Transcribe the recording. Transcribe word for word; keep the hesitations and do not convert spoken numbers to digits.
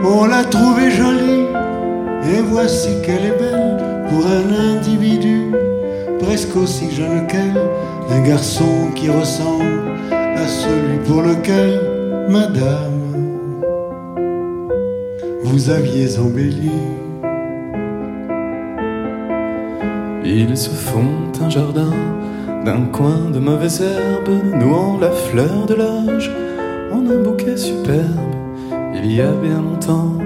On l'a trouvée jolie, et voici qu'elle est belle pour un individu presque aussi jeune qu'elle, un garçon qui ressemble à celui pour lequel, madame, vous aviez embelli. Ils se font un jardin d'un coin de mauvaises herbes, nouant la fleur de l'âge en un bouquet superbe. Il y a bien longtemps